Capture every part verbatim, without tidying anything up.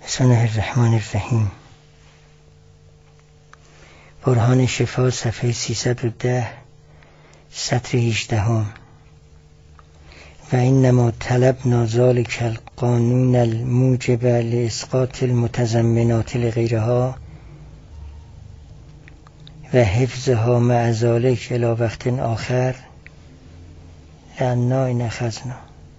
بسم الله الرحمن الرحیم. برهان شفا صفحه سیصد و ده سطر هجدهم. و اینما طلبنا ذلک القانون الموجب لاسقاط المتضمنات لغیرها و حفظها مع ذلک الی وقت آخر لأننا ان اخذنا.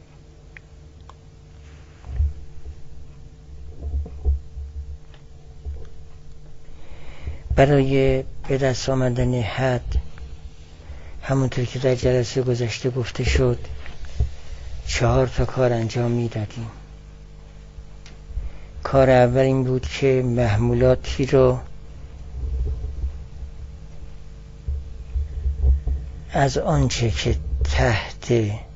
برای به دست آمدن حد، همونطور که در جلسه گذشته گفته شد، چهار تا کار انجام میدادیم. کار اول این بود که محمولاتی رو از آنچه که تحت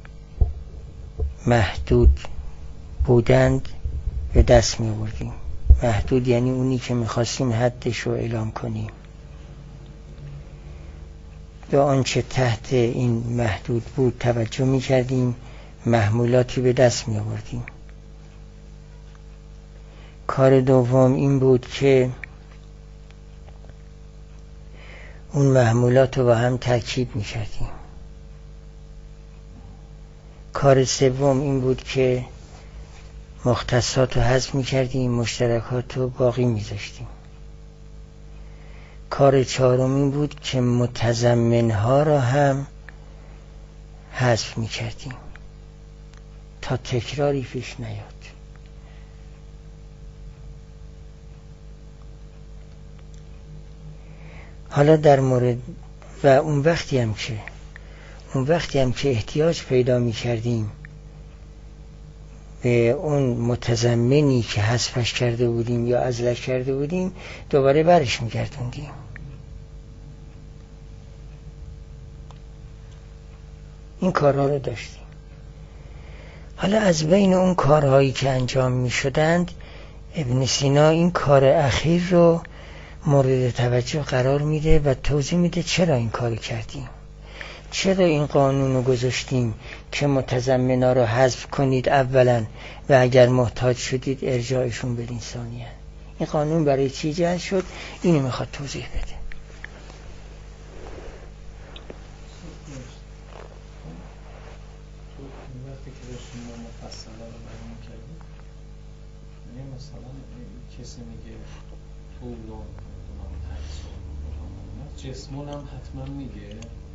محدود بودند به دست می آوردیم. محدود یعنی اونی که میخواستیم حدش رو اعلام کنیم. به آنچه تحت این محدود بود توجه میکردیم، محمولاتی به دست می آوردیم. کار دوم این بود که اون محمولات رو با هم ترکیب می کردیم. کار سوم این بود که مختصات رو حذف می کردیم، مشترکات رو باقی می داشتیم. کار چهارم این بود که متضمنها را هم حذف می کردیم تا تکراری پیش نیاد. حالا در مورد و اون وقتی هم که اون وقتی هم که احتیاج پیدا می کردیم به اون متضمنی که حذفش کرده بودیم یا عزلش کرده بودیم، دوباره برش می گردوندیم. این کارها رو داشتیم. حالا از بین اون کارهایی که انجام می شدند، ابن سینا این کار اخیر رو مورد توجه قرار میده و توضیح میده چرا این کار کردیم، چرا این قانون رو گذاشتیم که متضمنا رو حذف کنید اولا و اگر محتاج شدید ارجاعشون بدین ثانیا. این قانون برای چی ایجاد شد؟ اینو میخواد توضیح بده. کسی میگه طول و جسمون هم حتما میگه،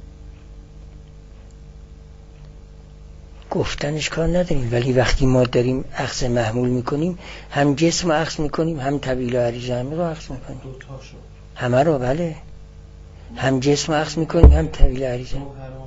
گفتنش کار نداریم، ولی وقتی ما داریم اخذ محمول میکنیم، هم جسم رو اخذ میکنیم، هم طویل و عریض همه رو اخذ میکنیم. دوتاشو همه رو، بله، هم جسم رو اخذ میکنیم، هم طویل و عریض.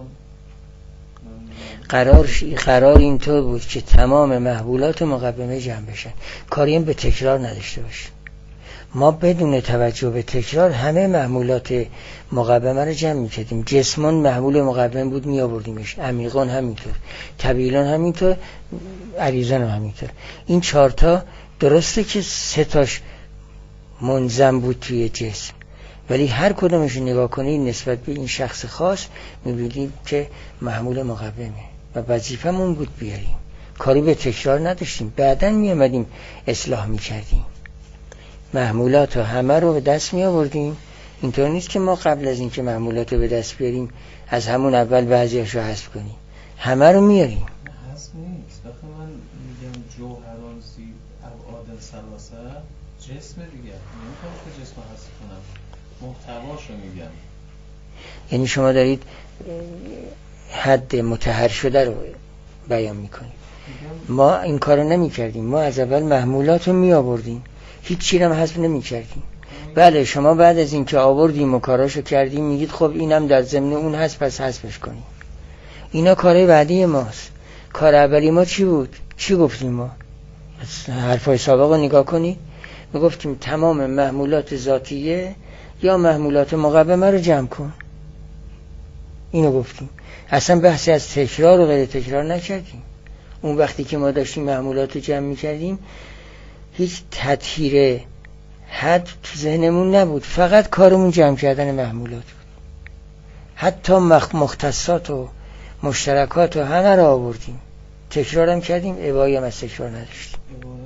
قرار قرار اینطور بود که تمام محمولات مقومه جمع بشن، کاریم به تکرار نداشته باشه. ما بدون توجه به تکرار همه محمولات مقومه رو جمع میکردیم. جسمون محمول مقومه بود، می آوردیمش. عمیقون همینطور، طویلون همینطور، عریضون همینطور. این چهارتا درسته که سه تاش منظم بود توی جسم، ولی هر کدومش نگاه کنید نسبت به این شخص خاص میبینید که محمول مقومه و وظیفمون بود بیاریم. کاری به تکرار نداشتیم. بعدن میامدیم اصلاح میکردیم. محمولات رو همه رو به دست می آوردیم. اینطور نیست که ما قبل از این که محمولات رو به دست بیاریم از همون اول بعضیش رو حذف کنیم. همه رو میاریم. حذف نیست. وقتی من میگم جوهران زی ابعاد ثلاثه، جسم دیگه نمیخوام که جسم رو حذف کنم، محتواشو میگم. یعنی شما دارید حد مطهر شده رو بیان میکنید. ما این کارو نمی کردیم. ما از اول محمولات رو می آوردیم، هیچ چیزی هم حذف نمی کردیم. بله، شما بعد از این که آوردیم و کاراشو کردیم میگید خب اینم در ضمن اون هست پس حذفش کنیم. اینا کارهای بعدی ماست. کار اولی ما چی بود؟ چی گفتیم ما؟ حرفای سابق رو نگاه کنید. ما گفتیم تمام محمولات ذاتیه یا محمولات مقومه رو جمع کن. اینو گفتیم. اصلا بحثی از تکرار و غیر تکرار نکردیم. اون وقتی که ما داشتیم محمولات رو جمع میکردیم هیچ تطهیر حد تو ذهنمون نبود، فقط کارمون جمع کردن محمولات بود. حتی مختصات و مشترکات و همه را آوردیم، تکرارم کردیم، ابایی هم از تکرار نداشتیم. عبارت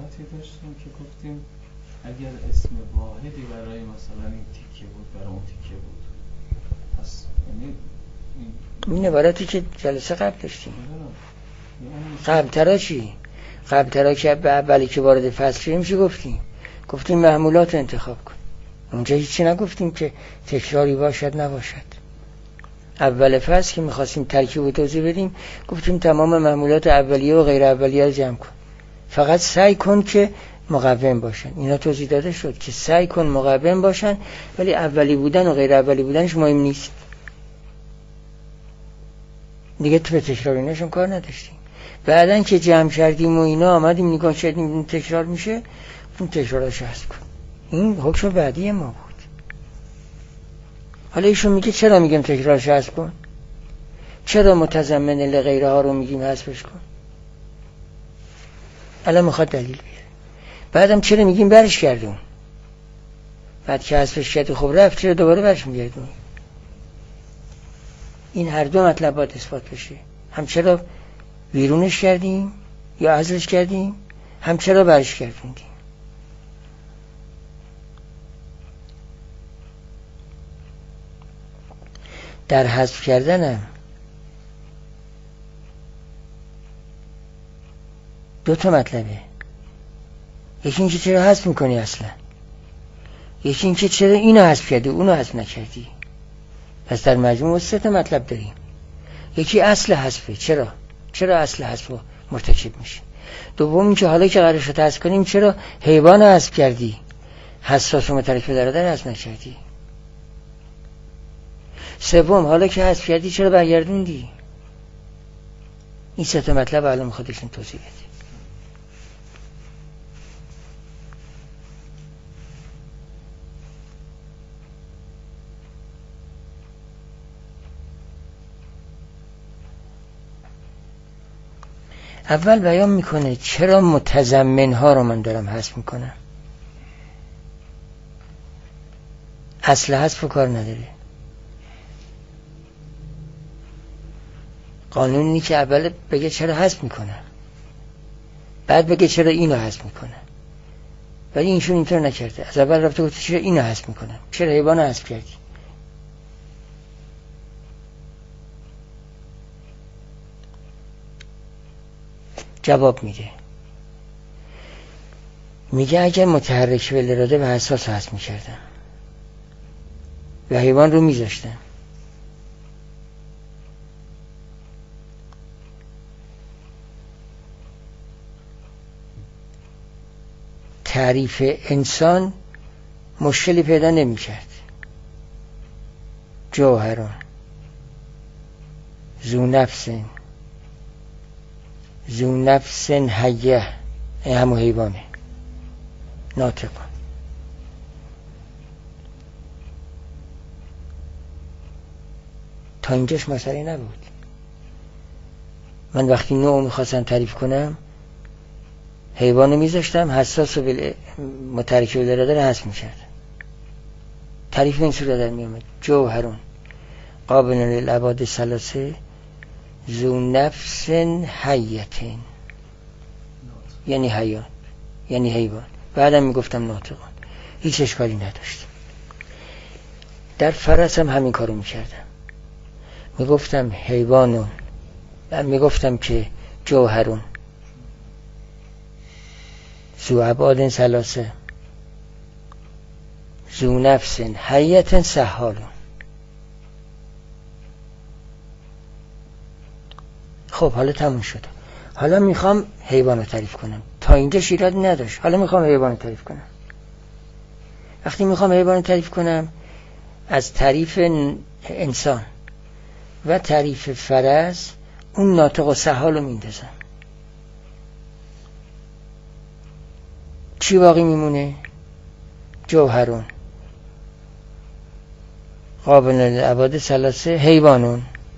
عبارتی داشتیم که گفتیم اگر اسم واحدی برای مثلا این تیکه بود برای اون تیکه بود، پس یعنی این عبارتی که جلسه قبل داشتیم قبل ترا چی؟ قبل ترا که به اولی که وارد فصل شدیم چی گفتیم؟ گفتیم محمولات رو انتخاب کن. اونجا هیچی نگفتیم که تکراری باشد نباشد. اول فصل که میخواستیم ترکیب و توضیح بدیم گفتیم تمام محمولات اولیه و غیر اولیه رو جمع کن، فقط سعی کن که مقوم باشن. اینا توضیح داده شد که سعی کن مقوم باشن، ولی اولی بودن و غیر اولی بودنش مهم نیست. دیگه تو به تکرار ایناشون کار نداشتیم. بعدن که جمع کردیم و اینا آمدیم نگاه کردیم این تکرار میشه، اون تکرارش حذف کن. این حکم بعدی ما بود. حالا ایشون میگه چرا میگیم تکرارش حذف کن؟ چرا متضمن لغیره ها رو میگیم حذفش کن؟ الان میخواد دلیل بیاره. بعدم چرا میگیم برش گردون؟ بعد که حذفش کرد خب رفت، چرا دوباره برش میگردون؟ این هر دو مطلب باید اثبات بشه. هم چرا ویرونش کردیم یا عزلش کردیم، هم چرا برش گردوندیم. در حذف کردنم دو تا مطلبه. یکی اینکه چرا حذف میکنی اصلا، یکی اینکه چرا اینو حذف کردی اونو حذف نکردی. پس در مجموع سه تا مطلب داریم. یکی اصل حذفه، چرا چرا اصل حذف مرتکب میشه. دوم اینکه حالا که قرار شد حذف کنیم چرا حیوان حذف کردی، حساس و مترک به درآور حذف نکردی. سوم حالا که حذف کردی چرا برگردوندی. این سه تا مطلب الان خودشون توضیح بده. اول بیان میکنه چرا متضمن ها رو من دارم حذف میکنم. اصل حذف کار نداره. قانونی که اول بگه چرا حذف میکنم، بعد بگه چرا اینو حذف میکنم. ولی اینشون اینطور نکرده. از اول رفته گفته چرا اینو حذف میکنم، چرا حیوانو حذف کردی. جواب میده، میگه اگر متحرک بالاراده و حساس حذف میکردم و حیوان رو میذاشتم، تعریف انسان مشکلی پیدا نمیکرد. جوهران ذو نفس ذو نفس حیه، این همون حیوانه، ناطقان. تا اینجاش مسئله نبود. من وقتی نوع میخواستم تعریف کنم حیوانو میذاشتم، حساس و بل... مترک بالاراده رو حذف میکردم. تعریف این صورت در میامد: جوهرون قابل للابعاد ثلاثه ذو نفس حیتین، یعنی حیوان، یعنی حیوان. بعدم میگفتم ناطقان، هیچ اشکالی نداشت. در فرس هم همین کارو میکردم، میگفتم حیوانون، میگفتم که جوهرون ذو ابعاد ثلاثه ذو نفس حیت سهالون. خب حالا تموم شد. حالا میخوام حیوان رو تعریف کنم. تا اینجا ایرادی نداشت. حالا میخوام حیوان رو تعریف کنم. وقتی میخوام حیوان رو تعریف کنم، از تعریف انسان و تعریف فرس اون ناطق و سهال رو میندازم. چی باقی میمونه؟ جوهرون قابل للابعاد ثلاثه حیوانون.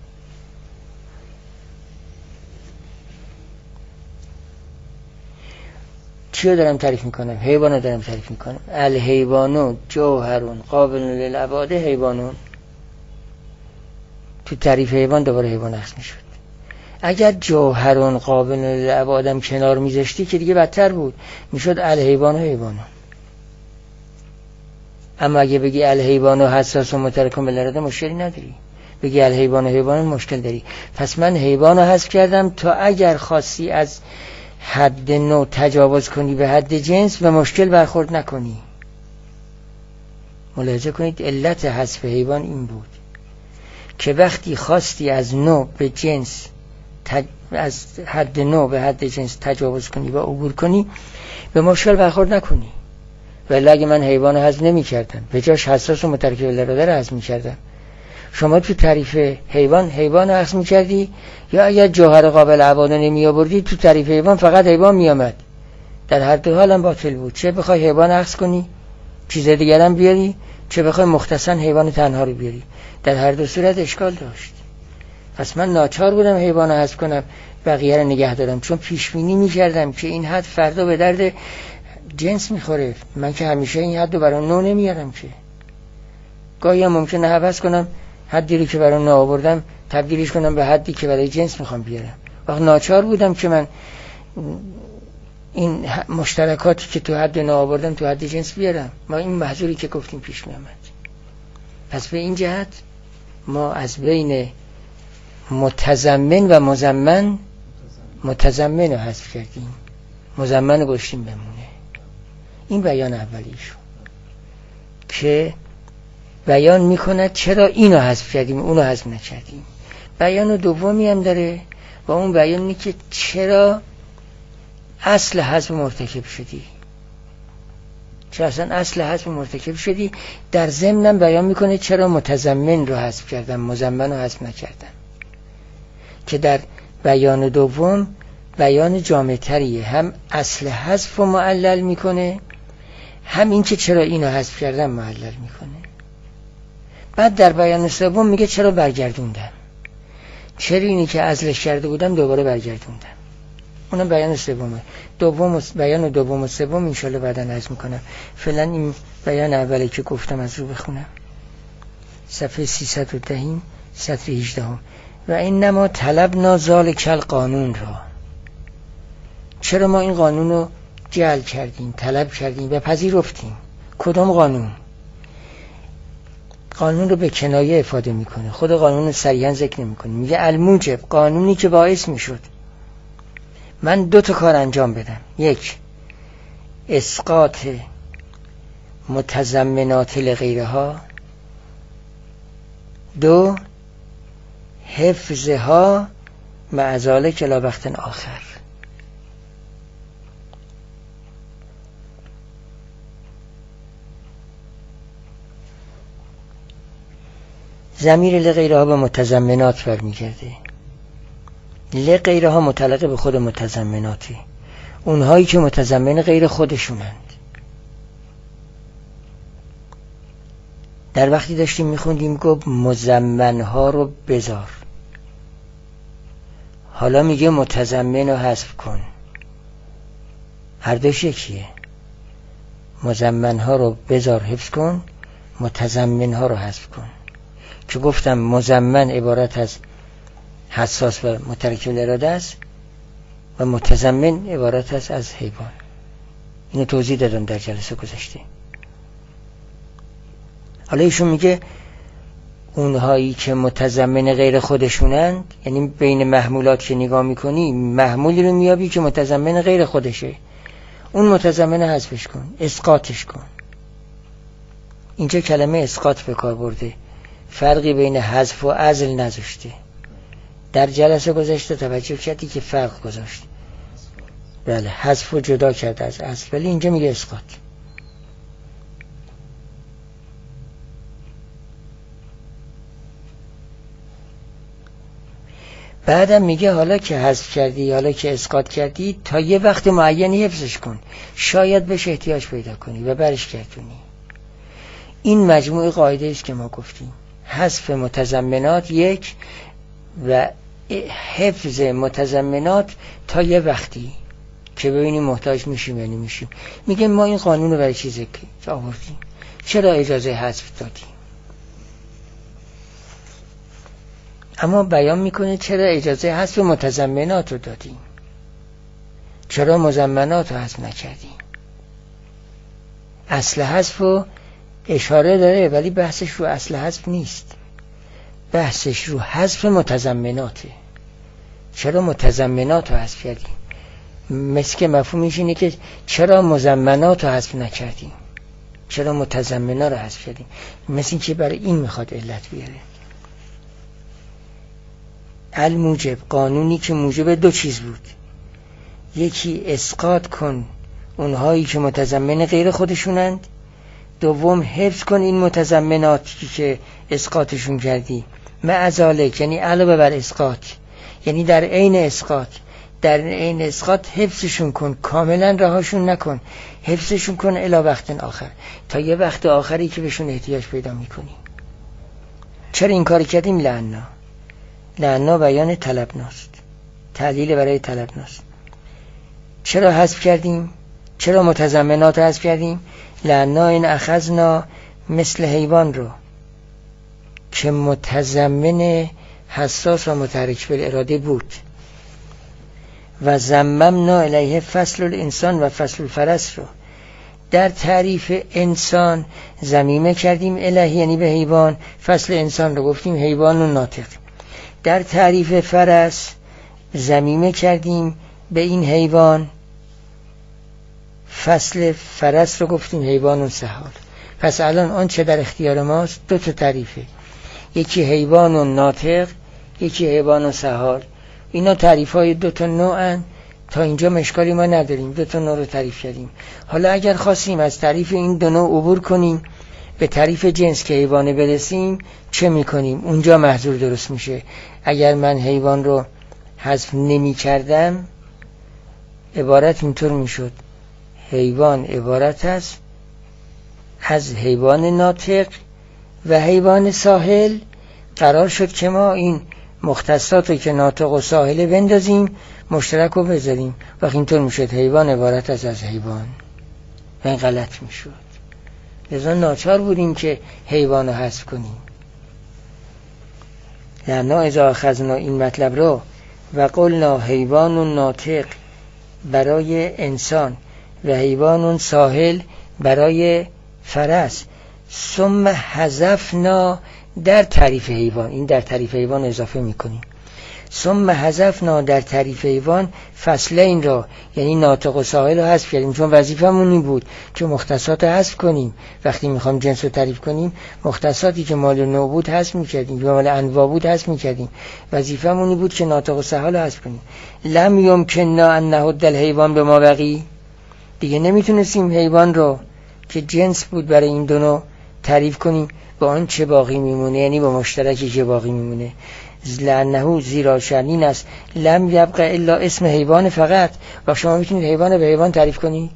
چی رو دارم تعریف میکنم؟ حیوان رو دارم تعریف میکنم. الحیوانو جوهرون قابل للابعاد حیوانون. تو تعریف حیوان دوباره حیوان حذف میشد. اگر جوهرون قابل لعب آدم کنار میذاشتی که دیگه بدتر بود، میشد الحیوان و حیوانون. اما اگه بگی الحیوان و حساس و مترکم بالاراده مشکلی نداری، بگی الحیوان و حیوان مشکل داری. پس من حیوان رو حذف کردم تا اگر خاصی از حد نوع تجاوز کنی به حد جنس و مشکل برخورد نکنی. ملاحظه کنید علت حذف حیوان این بود که وقتی خواستی از نوع به جنس تج... از حد نوع به حد جنس تجاوز کنی و عبور کنی به مشکل برخورد نکنی. ولی اگه من حیوان رو حذف نمی کردم، به جاش حساس و مترکب الاراده رو حذف می کردم، شما تو تعریف حیوان حیوان رو حذف می کردی، یا اگر جوهر قابل عباده نمی آوردی تو تعریف حیوان فقط حیوان می آمد. در هر دو حال هم باطل بود. چه بخوای حیوان حذف کنی چیز دیگر هم بیاری، چه بخوای مختصاً حیوان تنها رو بیاری، در هر دو صورت اشکال داشت. پس من ناچار بودم حیوان رو حذف کنم، بقیه رو نگه دارم، چون پیش بینی می‌کردم که این حد فردا به درد جنس می‌خوره. من که همیشه این حد رو برای نوع نمیارم که، گاهی هم ممکنه حوض کنم حدی رو که برای نوع آوردم تبدیلش کنم به حدی که برای جنس می‌خوام بیارم. وقت ناچار بودم که من این مشترکاتی که تو حد نوع آوردم تو حد جنس بیارم. ما این محظوری که گفتیم پیش می‌آمد. پس به این جهت ما از بین متضمن و مضمن متضمن رو حذف کردیم، مضمن رو گذاشتیم بمونه. این بیان اولیشون که بیان میکند چرا اینو حذف کردیم اونو حذف نکردیم. بیان دومی هم داره و اون بیان اینه که چرا اصل حذف مرتکب شدی، چرا اصلا اصل حذف مرتکب شدی. در ضمن بیان میکنه چرا متضمن رو حذف کردم مضمن رو حذف نکردم، که در بیان دوم بیان جامع‌تریه، هم اصل حذف رو معلل میکنه، هم این که چرا اینو حذف کردم معلل میکنه. بعد در بیان سوم میگه چرا برگردوندم، چرا اینی که اصلش کرده بودم دوباره برگردوندم. اونم بیان سومه. دوم بیان دوم و سوم ان شاءالله بعدا عرض میکنم. فعلا این بیان اولی که گفتم از رو بخونم. صفحه سیصد و ده سطر هجده. و اینما طلبنا ذلک القانون را، چرا ما این قانون رو جعل کردیم، طلب کردیم و پذیرفتیم. کدام قانون؟ قانون رو به کنایه افاده میکنه، خود قانون رو صریحا ذکر نمیکنه. میگه الموجب، قانونی که باعث میشد من دو تا کار انجام بدم. یک، اسقاط متضمنات لغیرها. دو، حفظها مع ذلک الی وقت آخر. ضمیر لغیرها به متضمنات برمیگرده. لغیرها متعلق به خود متضمناته، اونهایی که متضمن غیر خودشونند. در وقتی داشتیم میخوندیم گفت مضمنها رو بذار، حالا میگه متضمن رو حذف کن. هر دوش یکیه، مضمنها رو بذار حفظ کن، متضمنها رو حذف کن. که گفتم مضمن عبارت از حساس و مترکب الاراده است و متضمن عبارت است از حیوان. اینو توضیح دادم در جلسه گذشته. حالا ایشون میگه اونهایی که متضمن غیر خودشونند، یعنی بین محمولات که نگاه میکنی محمولی رو میابی که متضمن غیر خودشه، اون متضمن حذفش کن، اسقاطش کن. اینجا کلمه اسقاط به کار برده، فرقی بین حذف و عزل نذاشته. در جلسه گذشته توجه کردی که فرق گذاشت، بله حذف رو جدا کرده از عزل، ولی اینجا میگه اسقاط. بعدم میگه حالا که حذف کردی، حالا که اسقاط کردی، تا یه وقت معینی حفظش کن، شاید بهش احتیاج پیدا کنی و برش گردونی. این مجموعه قاعده است که ما گفتیم، حذف متضمنات یک و حفظ متضمنات تا یه وقتی که ببینیم محتاج میشیم یا نمیشیم. میگه ما این قانون رو برای چیزی که آوردیم، چرا اجازه حذف دادیم؟ اما بیان میکنه چرا اجازه حذف متضمنات رو دادیم، چرا مضمنات رو حذف نکردیم. اصل حذف رو اشاره داره ولی بحثش رو اصل حذف نیست، بحثش رو حذف متضمناته. چرا متضمنات رو حذف کردیم؟ مثل که مفهومش اینه که چرا مضمنات رو حذف نکردیم، چرا متضمنات رو حذف کردیم. مثل این که برای این میخواد علت بیاره. الموجب، قانونی که موجب دو چیز بود، یکی اسقاط کن اونهایی که متضمن غیر خودشونند، دوم حفظ کن این متضمناتی که اسقاطشون کردی. معذالک یعنی علاوه بر اسقاط، یعنی در عین اسقاط، در عین اسقاط حفظشون کن، کاملا رهاشون نکن، حفظشون کن الی وقت آخر، تا یه وقت آخری که بهشون احتیاج پیدا میکنی. چرا این کار کردیم؟ لعنا، لعنا بیان طلبناست، تعلیل برای طلبناست. چرا حذف کردیم؟ چرا متضمنات حذف کردیم؟ لعنا این اخذنا مثل حیوان رو که متضمن حساس و متحرک بالاراده بود و زممنا الیه فصل الانسان و فصل الفرس رو در تعریف انسان ضمیمه کردیم الیه یعنی به حیوان، فصل انسان رو گفتیم حیوان و ناطق. در تعریف فرس ضمیمه کردیم به این حیوان، فصل فرس رو گفتیم حیوان و سحال. پس الان آن چه در اختیار ماست دو تا تعریفه، یکی حیوان و ناطق، یکی حیوان و سحال. اینا تعریف های دو تا نوعن، تا اینجا مشکلی ما نداریم، دو تا نوع رو تعریف کردیم. حالا اگر خواستیم از تعریف این دو نوع عبور کنیم به تعریف جنس که حیوانه برسیم، چه میکنیم؟ اونجا محظور درست میشه. اگر من حیوان رو حذف نمی کردم عبارت اینطور میشد: حیوان عبارت است از حیوان ناطق و حیوان ساحل. قرار شد که ما این مختصات رو که ناطق و ساحله بندازیم مشترک رو بذاریم، وقت اینطور میشد حیوان عبارت است از حیوان و این غلط میشد. لذا ناچار بودیم که حیوان رو حذف کنیم. لعنا اذا اخذنا این مطلب رو و قلنا حیوان و ناطق برای انسان و حیوان ساحل برای فرس، ثم حذفنا در تعریف حیوان، این در تعریف حیوان اضافه میکنیم، ثم حذفنا در تعریف حیوان فصلین را یعنی ناطق و ساحل رو حذف کردیم، چون وظیفمون این بود که مختصات رو حذف کنیم. وقتی میخوام جنس رو تعریف کنیم مختصاتی که مال نوع بود حذف میکردیم یا مال انواع بود حذف میکردیم، وظیفمون این بود که ناطق و ساحل رو حذف کنیم. لم یمکننا ان نهد الحیوان به ما بقی، دیگه نمیتونستیم حیوان رو که جنس بود برای این دو نوع تعریف کنیم با آن چه باقی میمونه، یعنی با مشترکی که باقی میمونه. لعنه زیرا شرین است لم یبقى الا اسم حیوان فقط. و شما میتونید حیوان به حیوان تعریف کنید؟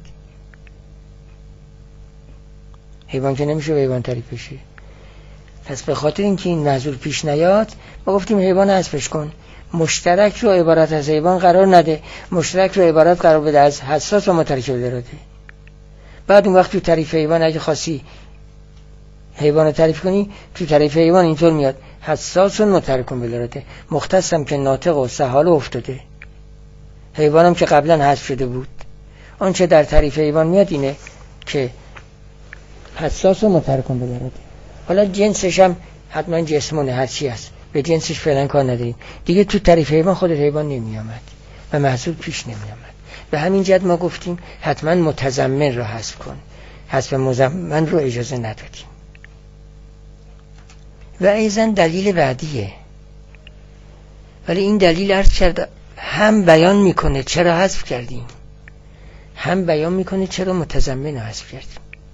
حیوان که نمیشه به حیوان تعریف بشه. پس به خاطر اینکه این محذور پیش نیاد ما گفتیم حیوان حذفش کن، مشترک رو عبارت از حیوان قرار نده، مشترک رو عبارت قرار بده از حساس و مترکب الاراده. بعد اون وقت تو تعریف حیوان اگه خاصی حیوان رو تعریف کنی، تو تعریف حیوان اینطور میاد: حساس و مترکب الاراده. مختصم که ناطق و سحال افتاده، حیوانم که قبلا حذف شده بود. آن چه در تعریف حیوان میاد اینه که حساس و مترکب الاراده. حالا جنسش هم حتما جسمونه، هر چی هست، به جنسش فعلا کار نداریم دیگه. تو تعریف حیوان خود حیوان نمی آمد و محذور پیش نمی آمد. به همین جهت ما گفتیم حتما متضمن رو حذف کن، حذف مضمن رو اجازه ندادیم. و ایضا دلیل بعدیه، ولی این دلیل عرض کرد هم بیان میکنه چرا حذف کردیم، هم بیان میکنه چرا متضمن رو حذف کردیم.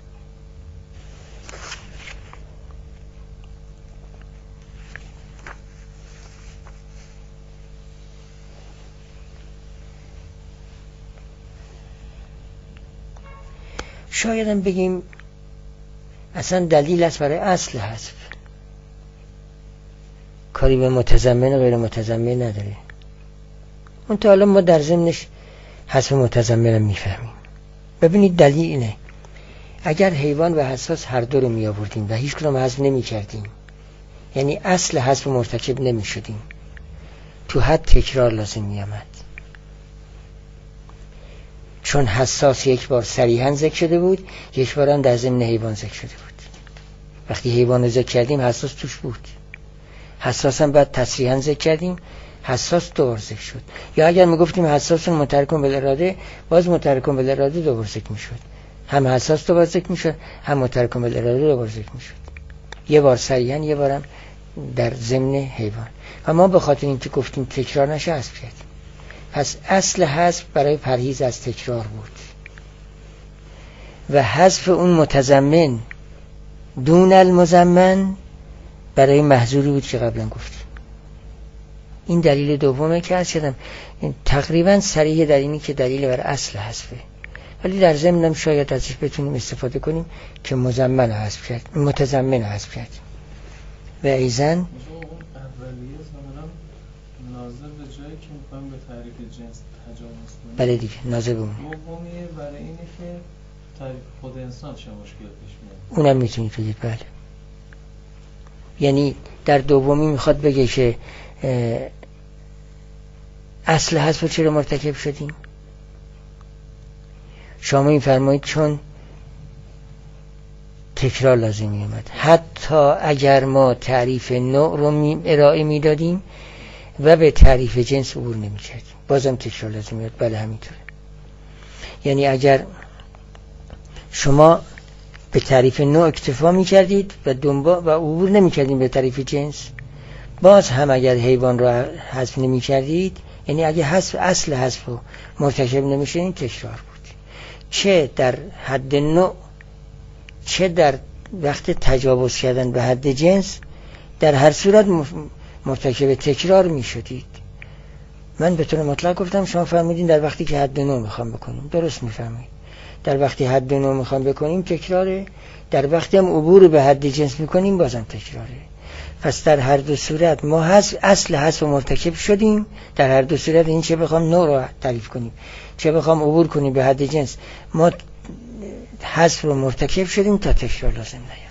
شاید هم بگیم اصلا دلیل است برای اصل حذف، کاری به متضمن و غیر متضمن نداره. اون تا حالا ما در ضمنش حذف متضمن رو میفهمیم. ببینید دلیل اینه: اگر حیوان و حساس هر دو رو می آوردیم و هیچ کدوم حذف نمی کردیم، یعنی اصل حذف مرتکب نمی شدیم، تو حد تکرار لازم می آمد. چون حساس یک بار صریحاً ذکر شده بود، یک بار هم در ضمن حیوان ذکر شده بود. وقتی حیوان رو ذکر کردیم حساس توش بود، حساس هم بعد تصریحاً ذکر کردیم، حساس دو بار ذکر شد. یا اگر می گفتیم حساس متحرکون بالاراده، باز متحرکون بالاراده دو بار ذکر می شد. هم حساس دو بار ذکر می شد، هم متحرکون بالاراده دو بار ذکر می شد. یه بار صریحاً، یه بارم در ضمن حیوان. و ما به خاطر اینکه گفتیم تکرار نشه حذف کردیم. پس اصل حذف برای پرهیز از تکرار بود و حذف اون متضمن دون المضمن برای محذوری بود که قبلا گفتیم. این دلیل دومه که عرض کردم تقریبا صریح در اینی که دلیل بر اصل حذفه، ولی در ضمنم شاید ازش بتونیم استفاده کنیم که مضمن حذف کردیم، متضمن حذف کردیم. و ایزن ناظر به جایی که میخوایم به تعریف جنس تجاوز کنیم. بله دیگه، ناظر به اون. دومیه برای اینه که تعریف خود انسان چه مشکل پیش میاد. اونم میتونید بگید بله. یعنی در دومی میخواد بگه که اصل حذف رو چرا مرتکب شدیم؟ شما این فرمایید چون تکرار لازم میومد. حتی اگر ما تعریف نوع رو می ارائه میدادیم و به تعریف جنس عبور نمی کردیم، بازم تکرار لازم میاد. بله همینطوره. یعنی اگر شما به تعریف نوع اکتفا می کردید و دنبال و عبور نمی کردیم به تعریف جنس، باز هم اگر حیوان رو حذف نمی کردید، یعنی اگر حذف اصل حذف رو مرتکب نمی شدید، تکرار بود. چه در حد نوع چه در وقت تجاوز کردن به حد جنس، در هر صورت مرتکب تکرار می شدید. من به طور مطلق گفتم، شما فرمودین در وقتی که حد نوع میخوام بکنیم، درست میفرمایید. در وقتی حد نوع میخوام بکنیم تکراره، در وقتی هم عبور به حد جنس میکنیم بازم تکراره. پس در هر دو صورت ما حذف اصل حذف مرتکب شدیم. در هر دو صورت، این چه بخوام نوع رو تعریف کنیم چه بخوام عبور کنیم به حد جنس، ما حذف رو مرتکب شدیم تا تکرار لازم نیاد.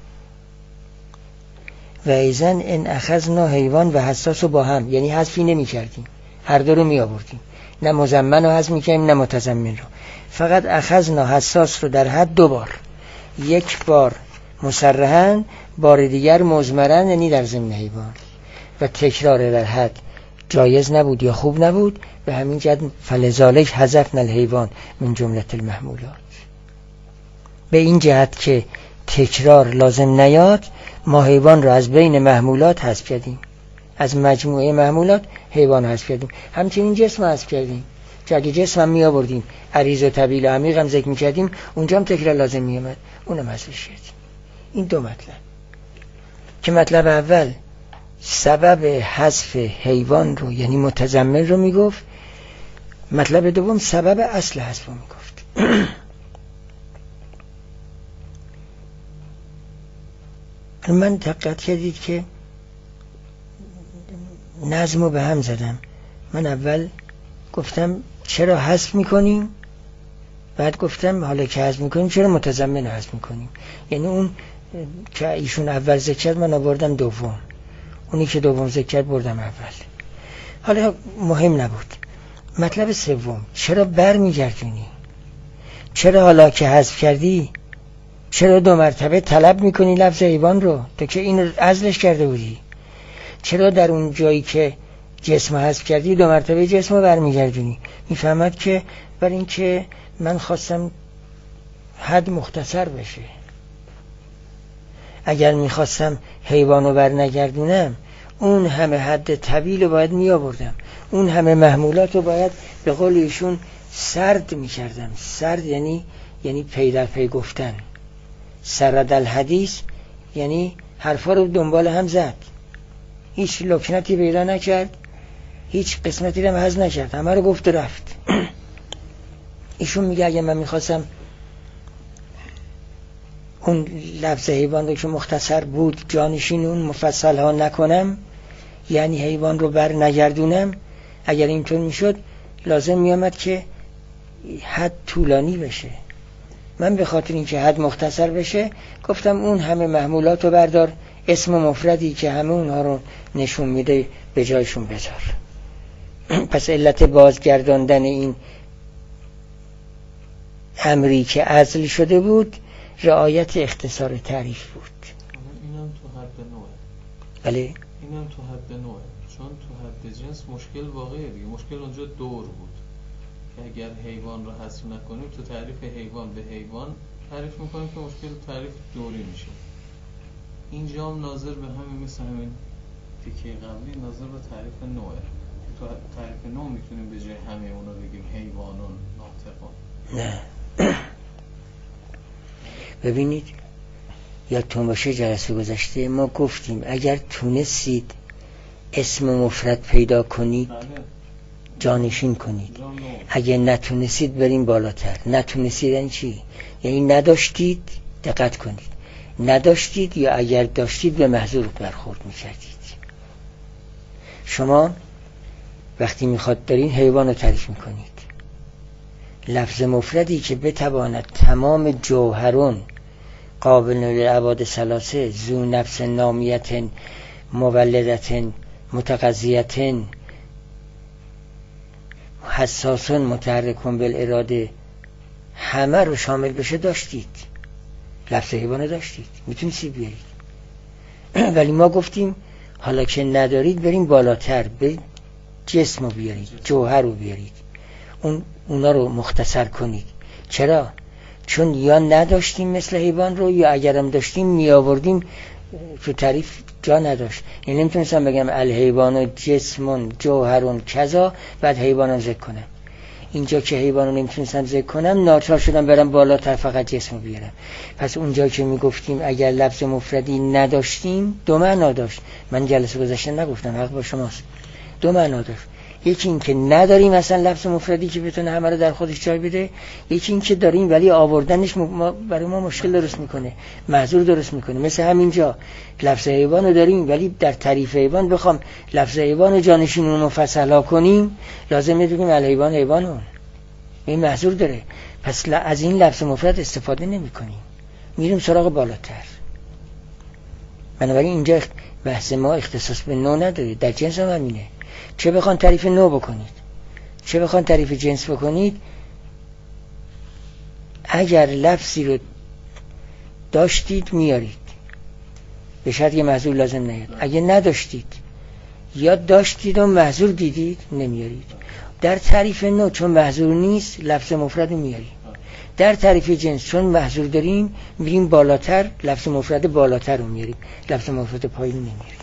و ایزن ان اخذنا حیوان و حساس رو با هم، یعنی حذفی نمی کردیم، هر دو رو می آوردیم، نه مضمن رو حذف می کردیم نه متضمن رو. فقط اخذنا حساس رو در حد دو بار، یک بار مصرحاً، بار دیگر مضمراً، یعنی در ضمن حیوان. و تکرار در حد جایز نبود یا خوب نبود، به همین جهت فلذالک حذفنا الحیوان من جمله المحمولات. به این جهت که تکرار لازم نیاد، ما حیوان رو از بین محمولات حذف کردیم، از مجموعه محمولات حیوان حذف کردیم. همچنین جسم حذف کردیم، که اگه جسم هم می آوردیم، عریض و طویل و عمیق هم ذکر می کردیم، اونجا هم تکرار لازم می آمد، اونم حذفش کردیم. این دو مطلب که مطلب اول سبب حذف حیوان رو یعنی متضمن رو می گفت، مطلب دوم سبب اصل حذف رو می گفت. من دقت کردید که نظم رو به هم زدم. من اول گفتم چرا حذف میکنیم، بعد گفتم حالا که حذف میکنیم چرا متضمن حذف میکنیم. یعنی اون که ایشون اول ذکر کرد من آوردم دوم، اونی که دوم ذکر کرد بردم اول. حالا مهم نبود. مطلب سوم، چرا بر میگردونی؟ چرا حالا که حذف کردی چرا دو مرتبه طلب میکنی لفظ حیوان رو، تو که این عزلش کرده بودی؟ چرا در اون جایی که جسم حذف کردی دو مرتبه جسم رو برمیگردونی؟ میفهمد که برای این که من خواستم حد مختصر بشه. اگر میخواستم حیوان رو برنگردونم، اون همه حد طویل رو باید میآوردم، اون همه محمولات رو باید به قول ایشون سرد میکردم. سرد یعنی یعنی پی در پی گفتن. سرد الحدیث یعنی حرفا رو دنبال هم زد، هیچ لکنتی پیدا نکرد، هیچ قسمتی رو حذف نکرد، همه رو گفت و رفت. ایشون میگه اگه من میخواستم اون لفظ حیوان رو که مختصر بود جانشین اون مفصل ها نکنم، یعنی حیوان رو بر نگردونم، اگر اینطور میشد لازم میامد که حد طولانی بشه. من به خاطر اینکه حد مختصر بشه گفتم اون همه محمولات رو بردار، اسم مفردی که همه اونها رو نشون میده به جایشون بذار. پس علت بازگرداندن این امری که عزل شده بود رعایت اختصار تعریف بود. اینم تو حد نوعه. بله اینم تو حد نوعه، چون تو حد جنس مشکل واقعیه دیگه. مشکل اونجا دور بود که اگر حیوان رو حذف نکنیم تو تعریف حیوان به حیوان تعریف میکنیم که مشکل تعریف دوری میشه. اینجا هم ناظر به همین، مثل همین تیکه قبلی ناظر به تعریف نوعه. تو تعریف نوع میتونیم به جای همه اونا بگیم حیوانون ناطقون. نه ببینید یادتون باشه جلسه گذشته ما گفتیم اگر تونستید اسم مفرد پیدا کنید جانشین کنید، اگر نتونستید بریم بالاتر. نتونستید این چی؟ یعنی نداشتید، دقت کنید، نداشتید یا اگر داشتید به محظور برخورد میکردید. شما وقتی میخواد دارین حیوان رو تعریف میکنید، لفظ مفردی که بتواند تمام جوهرون قابل للعباد ثلاثه ذو نفس نامیت مولدت متغذیت حساسون متحرکون بالاراده همه رو شامل بشه داشتید، لفظ حیوان داشتید، میتونید بیارید. ولی ما گفتیم حالا که ندارید بریم بالاتر، به جسم رو بیارید، جوهر رو بیارید، اون اونا رو مختصر کنید. چرا؟ چون یا نداشتیم مثل حیوان رو، یا اگرم داشتیم می آوردیم تو تعریف جا نداشت. یعنی نمیتونستم بگم الحیوان جسمون جوهرون کذا بعد حیوانم ذکر کنم. اینجا که حیوانو نمیتونستم ذکر کنم ناچار شدم برم بالاتر فقط جسمو بیارم. پس اونجا که میگفتیم اگر لفظ مفردی نداشتیم دو معنا داشت. من جلسه گذشته نگفتم، حق با شماست، دو معنا داشت. یکی این که نداریم اصلا لفظ مفردی که بتونه همه رو در خودش جای بده، یکی این که داریم ولی آوردنش ما برای ما مشکل درست میکنه، معذور درست میکنه. مثل همینجا لفظ حیوان رو داریم ولی در تعریف حیوان بخوام لفظ حیوان جانشین رو مفصل کنیم لازمه بگیم الحیوان حیوانون، این معذور داره. پس از این لفظ مفرد استفاده نمی کنیم، میریم سراغ بالاتر. بنابراین اینجا بحث ما اختصاص به نوع نداره، در جنس هم همینه. چه بخوان تعریف نوع بکنید چه بخوان تعریف جنس بکنید، اگر لفظی رو داشتید میارید، به شرط یه محذور لازم نیاد. اگه نداشتید یا داشتید و محذور دیدید نمیارید. در تعریف نوع چون محذور نیست لفظ مفرد رو میاریم، در تعریف جنس چون محذور داریم میریم بالاتر، لفظ مفرد بالاتر رو میاریم، لفظ مفرد پایین نمیاریم.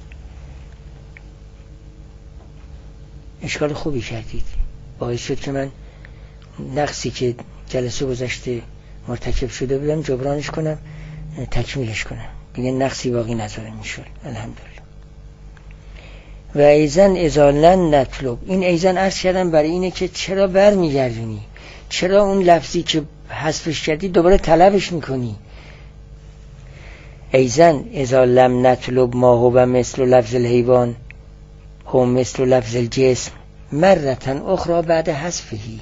اشکال خوبی کردید، باعث شد که من نقصی که جلسه گذشته مرتکب شده بودم جبرانش کنم، تکمیلش کنم، دیگه نقصی باقی نذارم میشد. الحمدلله. و ایزن ازالن نطلب، این ایزن عرض کردم برای اینه که چرا بر میگردونی، چرا اون لفظی که حذفش کردی دوباره طلبش میکنی. ایزن ازالن نطلب ما هو مثل لفظ الحیوان هو مثل لفظ الجسم مرتن اخرى بعد حذفهی.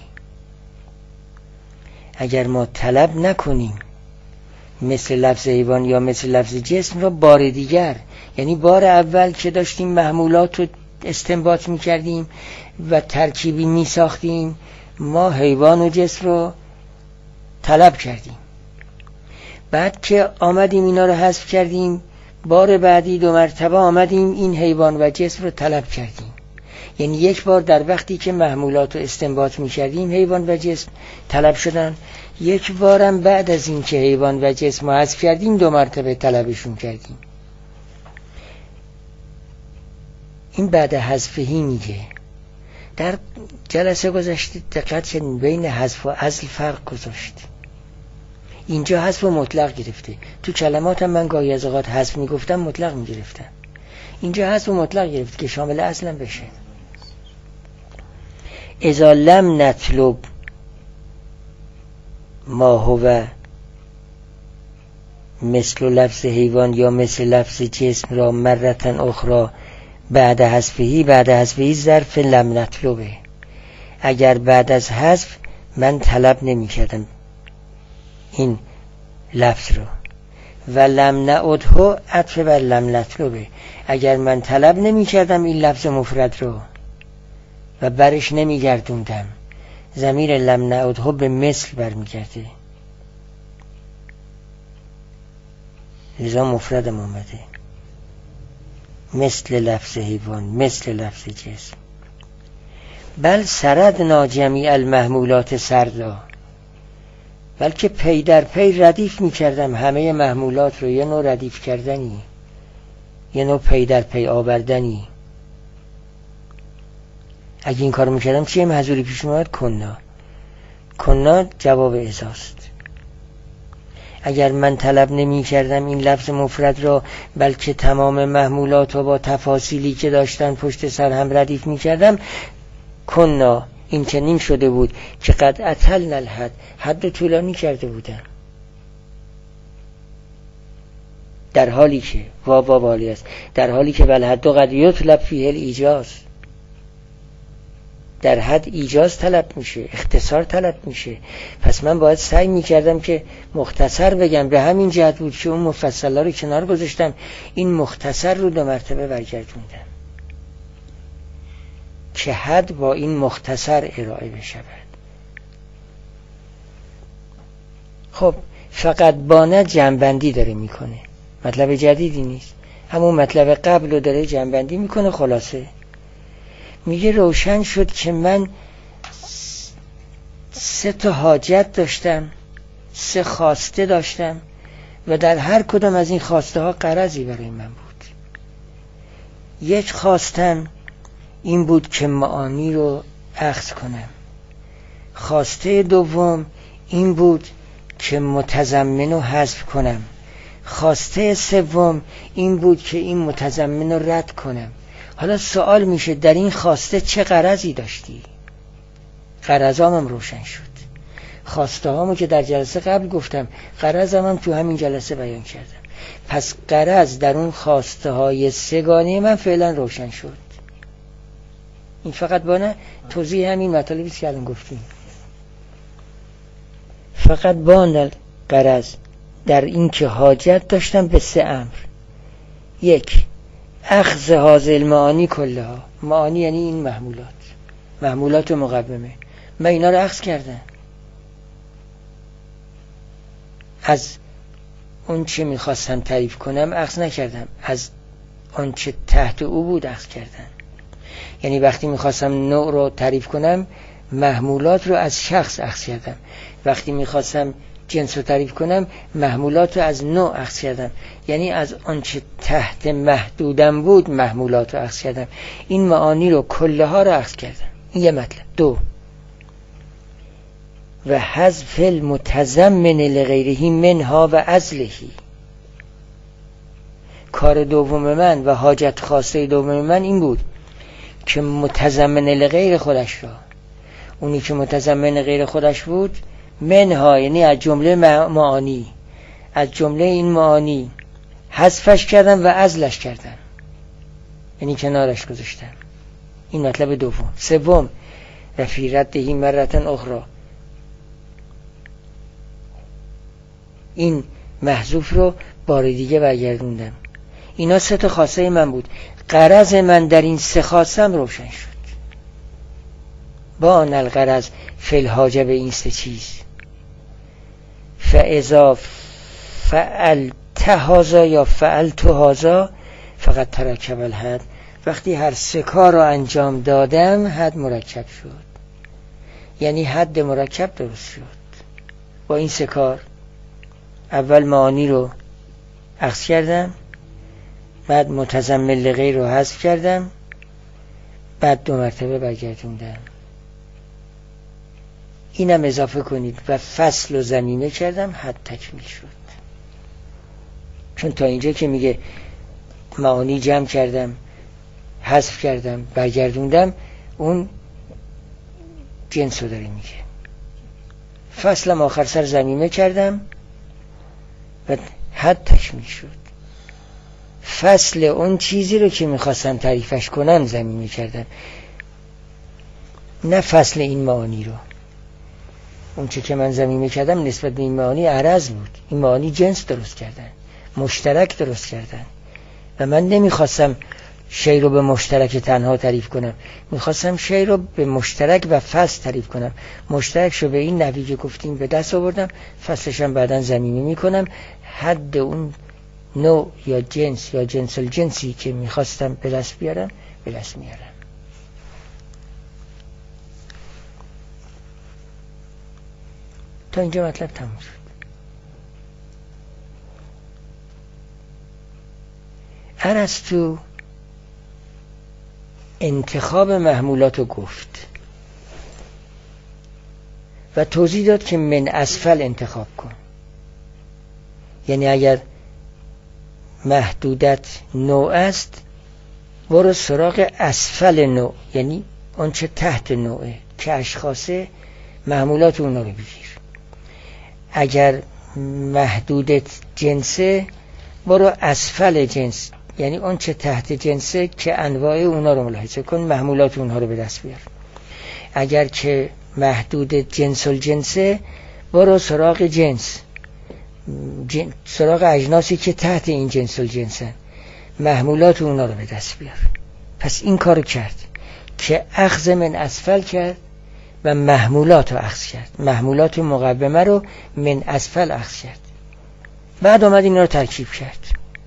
اگر ما طلب نکنیم مثل لفظ حیوان یا مثل لفظ جسم را بار دیگر، یعنی بار اول که داشتیم محمولات رو استنباط میکردیم و ترکیبی میساختیم، ما حیوان و جسم رو طلب کردیم، بعد که آمدیم اینا رو حذف کردیم، بار بعدی دو مرتبه آمدیم این حیوان و جسم رو طلب کردیم. یعنی یک بار در وقتی که محمولات رو استنباط می کردیم حیوان و جسم طلب شدن، یک بارم بعد از این که حیوان و جسم رو حذف کردیم دو مرتبه طلبشون کردیم. این بعد حذفهی میگه. در جلسه گذشته دقت کنید بین حذف و عزل فرق گذاشت. اینجا حذف و مطلق گرفته، تو کلمات هم من گاهی از اوقات حذف میگفتم مطلق میگرفتم، اینجا حذف و مطلق گرفت که شامل اصلا بشه. اذا لم نطلب ما هو مثل لفظ حیوان یا مثل لفظ جسم را مرتن اخرى بعد حذفهی، بعد حذفهی ظرف لم نطلبه. اگر بعد از حذف من طلب نمی کردم این لفظ رو و لم نعده عطف بر لم نطلبه. اگر من طلب نمی کردم این لفظ مفرد رو و برش نمی گردوندم، ضمیر لم نعده به مثل برمیگرده، لذا مفردم اومده، مثل لفظ حیوان، مثل لفظ جسم. بل سردنا جمیع المحمولات سردا، بلکه پی در پی ردیف می کردم همه محمولات رو، یه نوع ردیف کردنی، یه نوع پی در پی آوردنی. اگه این کار میکردم چیه محذوری پیش اومد؟ کنا. کنا جواب ازاست. اگر من طلب نمی کردم این لفظ مفرد را، بلکه تمام محمولات رو با تفاصیلی که داشتن پشت سر هم ردیف می کردم، کنا، این چنین شده بود که قد اطلنا الحد، حد طولانی کرده بودن، در حالی که وا با والی است، در حالی که بل حد قد یطلب فیه الایجاز، در حد ایجاز طلب میشه، اختصار طلب میشه. پس من باید سعی میکردم که مختصر بگم. به همین جهت بود که اون مفصلا رو کنار گذاشتم، این مختصر رو دو مرتبه برگردوندم که حد با این مختصر ارائه بشود. خب فقط بانه جنبندی داره میکنه، مطلب جدیدی نیست، همون مطلب قبل رو داره جنبندی میکنه. خلاصه میگه روشن شد که من سه تا حاجت داشتم، سه خواسته داشتم و در هر کدام از این خواسته ها غرضی برای من بود. یک خواستم این بود که معانی رو اخذ کنم. خواسته دوم این بود که متضمن رو حذف کنم. خواسته سوم این بود که این متضمن رو رد کنم. حالا سوال میشه در این خواسته چه غرضی داشتی؟ غرضام هم روشن شد. خواسته هامو که در جلسه قبل گفتم، غرضم هم تو همین جلسه بیان کردم. پس غرض در اون خواسته های سگانه من فعلا روشن شد. این فقط با نه توضیح همین مطالبی که الان گفتیم. فقط با غرض در این که حاجت داشتم به سه امر. یک، اخذ هذه المعانی کلها. معانی یعنی این محمولات، محمولات مقومه. من اینا رو اخذ کردم، از اون چه میخواستم تعریف کنم اخذ نکردم، از اون چه تحت او بود اخذ کردم. یعنی وقتی میخواستم نوع رو تعریف کنم، محمولات رو از شخص اخذ کردم. وقتی میخواستم جنس رو تعریف کنم، محمولات رو از نوع اخذ کردم. یعنی از آنچه تحت محدودم بود محمولات رو اخذ کردم. این معانی رو کله ها رو اخذ کردم. این یه مطلب. دو، و حذف المتضمن لغیره منها و ازلهی. کار دوم من و حاجت خاصه دوم من این بود که متضمن لغیر خودش را، اونی که متضمن غیر خودش بود، منها یعنی از جمله معانی، از جمله این معانی حذفش کردم و ازلش کردم، یعنی کنارش گذاشتم. این مطلب دوم. سوم، رفی ردهی مرتن اخرى، این محذوف رو بار دیگه برگردوندم. اینا سه تا خاصه من بود. غرض من در این سه خاصم روشن شد. با آن الغرض فی الحاجه به این سه چیز. فاذا فعلت هذا یا فعلت هذا فقط ترکب الحد. وقتی هر سه کار رو انجام دادم حد مرکب شد، یعنی حد مرکب درست شد با این سه کار. اول معانی رو اخذ کردم، بعد متضمن لغیر رو حذف کردم، بعد دو مرتبه برگردوندم. اینم اضافه کنید و فصل و ضمیمه کردم، حد تکمیل شد. چون تا اینجا که میگه معانی جمع کردم، حذف کردم، برگردوندم، اون جنس رو داره میگه. فصلم آخر سر ضمیمه کردم و حد تکمیل شد. فصل اون چیزی رو که میخواستم تعریفش کنم ضمیمه کردم، نه فصل این معانی رو. اون چه که من ضمیمه کردم نسبت به این معانی عرض بود، این معانی جنس درست کردن. مشترک درست کردن و من نمیخواستم شی رو به مشترک تنها تعریف کنم، میخواستم شی رو به مشترک و فصل تعریف کنم. مشترک شو به این نحوی که گفتیم به دست آوردم، فصلش هم بعداً ضمیمی میکنم، حد اون نوع یا جنس یا جنس الجنسی که میخواستم به دست بیارم به دست میارم. تا اینجا مطلب تموم شد. ارسطو انتخاب محمولات رو گفت و توضیح داد که من اسفل انتخاب کن. یعنی اگر محدودت نوع است برو سراغ اسفل نوع، یعنی اون چه تحت نوعه که اشخاصه محمولات اونا رو بگیر. اگر محدودت جنسه برو اسفل جنس، یعنی اون چه تحت جنسه که انواع اونا رو ملاحظه کن، محمولات اونها رو به دست بیار. اگر که محدود جنس الجنسه برو سراغ جنس، جن... سراغ اجناسی که تحت این جنس الجنسه، محمولات اونا رو به دست بیار. پس این کارو کرد که اخذ من اسفل کرد و محمولات رو اخذ کرد، محمولات مقومه رو من اسفل اخذ کرد. بعد آمد اینا رو ترکیب کرد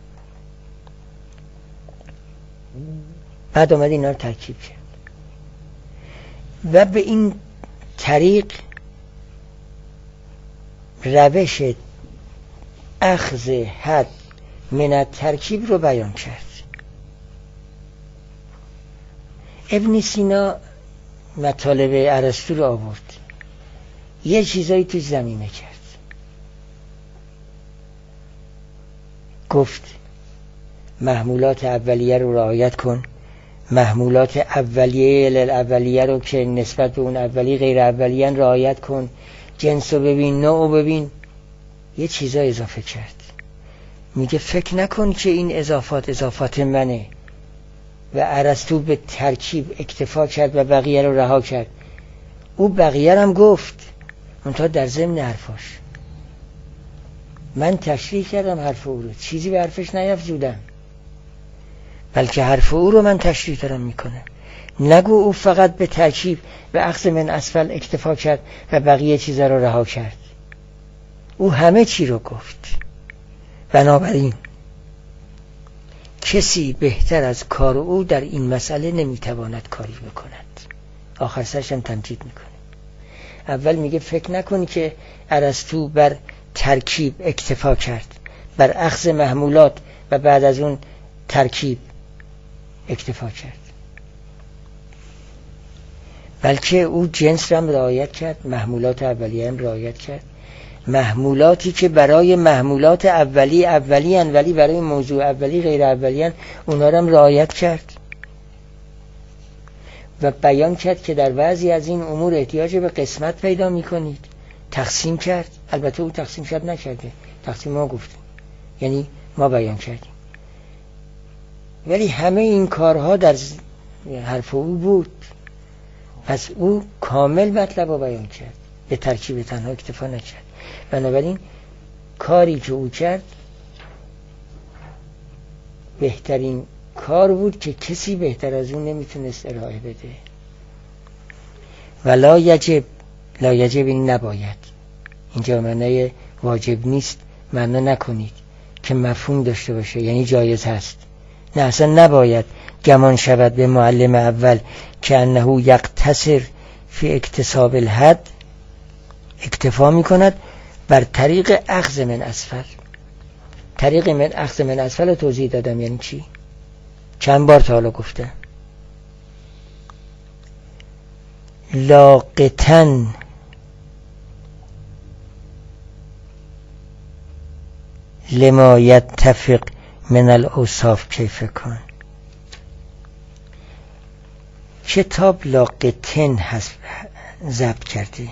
بعد آمد اینا رو ترکیب کرد و به این طریق روش اخذ حد من ترکیب رو بیان کرد. ابن سینا مطالب ارسطو رو آورد، یه چیزایی توی زمینه کرد. گفت محمولات اولیه رو رعایت کن، محمولات اولیه الاولیه رو که نسبت به اون اولیه غیر اولیه رعایت کن، جنس رو ببین، نوع رو ببین. یه چیزا اضافه کرد. میگه فکر نکن که این اضافات اضافات منه و ارسطو به ترکیب اکتفا کرد و بقیه رو رها کرد. او بقیه هم گفت، منتها در ضمن حرفاش. من تشریح کردم حرف او رو، چیزی به حرفش نیفزودم، بلکه حرف او رو من تشریح دارم میکنم. نگو او فقط به ترکیب و اخذ من اسفل اکتفا کرد و بقیه چیزا رو رها کرد. او همه چی رو گفت. بنابراین کسی بهتر از کار او در این مسئله نمیتواند کاری بکند. آخر سرش هم تمجید میکنه. اول میگه فکر نکنی که ارسطو بر ترکیب اکتفا کرد، بر اخذ محمولات و بعد از اون ترکیب اکتفا کرد، بلکه او جنس را هم رعایت کرد، محمولات اولیه هم رعایت کرد. محمولاتی که برای محمولات اولی اولی ان ولی برای موضوع اولی غیر اولی ان اونا را هم رعایت کرد و بیان کرد که در بعضی از این امور احتیاج به قسمت پیدا میکنید. تقسیم کرد. البته او تقسیم شد نکرده، تقسیم ما گفتیم، یعنی ما بیان کردیم، ولی همه این کارها در حرف او بود. پس او کامل مطلب رو بیان کرد، به ترکیب تنها اکتفا نکرد. بنابراین کاری که او کرد بهترین کار بود که کسی بهتر از اون نمیتونست ارائه بده. و لا یجب، لا یجب این نباید، اینجا معنی واجب نیست معنا نکنید که مفهوم داشته باشه، یعنی جایز هست. نه، اصلا نباید گمان شود به معلم اول که انه یقتصر فی اکتساب الحد، اکتفا می کند بر طریق اخذ من اسفل. طریق من اخذ من اسفل رو توضیح دادم یعنی چی؟ چند بار تا حالا گفتم. لاقتن لما یتفق من الاوصاف کیف کن. کتاب لاقتن هست ضبط کرده